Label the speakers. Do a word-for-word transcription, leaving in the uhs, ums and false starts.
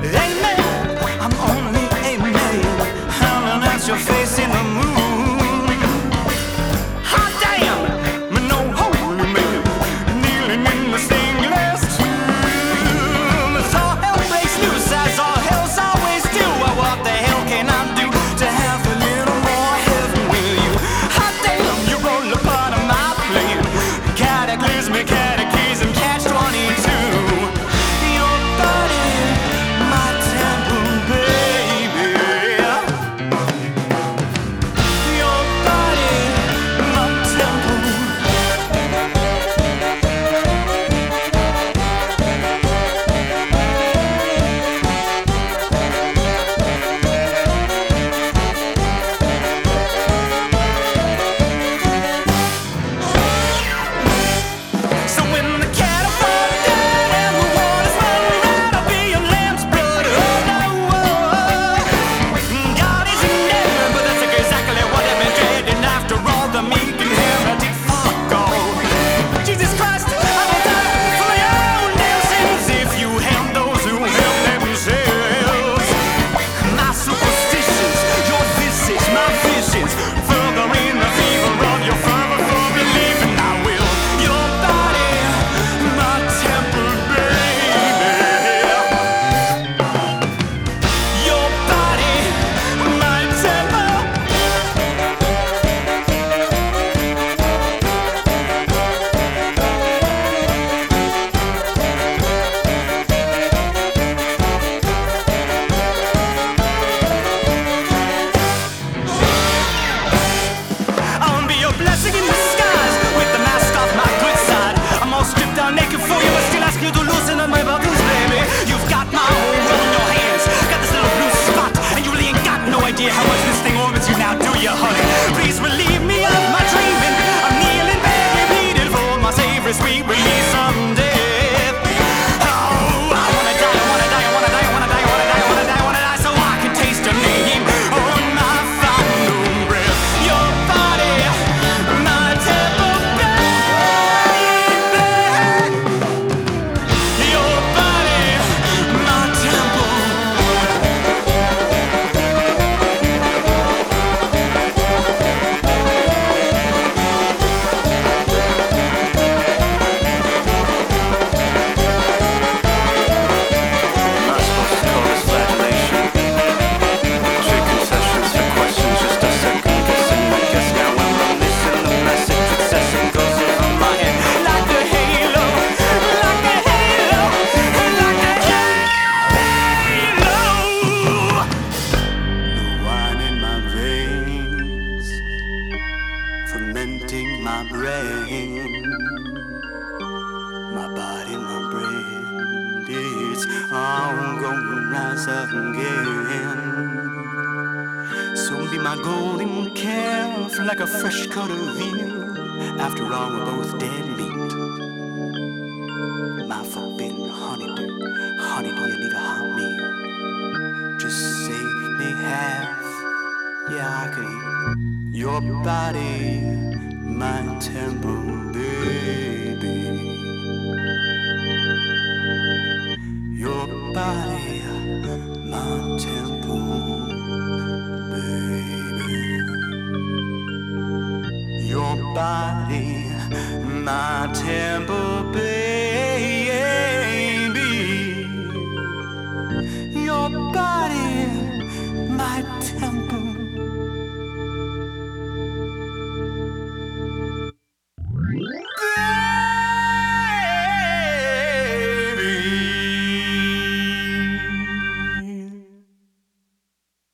Speaker 1: Amen, I'm only a man, howling at your face in the moon. Hot damn, me no holy man, kneeling in the stained glass tomb. As all hell breaks loose, as all hells always do, what the hell can I do to have a little more heaven with you? Hot damn, you roll a part of my plan, cataclysmic catechism, catch twenty-two. Your body, my temple, baby. Your body, my temple. So when the cattle fall down and the waters run red, I'll be your lamb's blood. Oh no, God is in heaven, but that's exactly what I've been dreading. After all, the meek inherited fuck all. Jesus Christ, I will die for my own damn sins if you help those who help themselves. My superstitions, your visage, my visions, furthering the fever of your fervor for believing I will. Your body, my temple, baby. Your body, my temple. I'll be your blessing in disguise, with the mask off my good side. I'm all stripped down naked for you, but still ask you to loosen up my buttons, baby. You've got my whole world in your hands, got this little blue spot, and you really ain't got no idea how much this thing orbits you now, do you, honey? Please relieve me of my dreaming. I'm kneeling, begging, pleading for my Savior's sweet release from death. Oh, I wanna die, I wanna die, I wanna die, I wanna die, I wanna die, I wanna die, I wanna die, so I can taste your name on my final breath. Your body, my temple, baby. Your body, my temple.
Speaker 2: Am I supposed to call this flagellation? Trade concessions for questions, just a second guessing. I guess now I'm releasing the message. Succession goes over my head.
Speaker 1: Like a halo, like a halo, like a halo.
Speaker 2: The wine in my veins, fermenting my brain. My body, my brain, it's all gonna rise again. Soon be my golden calf, like a fresh cut of veal. After all, we're both dead meat. My forbidden honeydew, honey, do you need a hot meal? Just save me half, yeah, I could eat your body, my temple, baby. Your body, my temple, baby. Your body, my temple.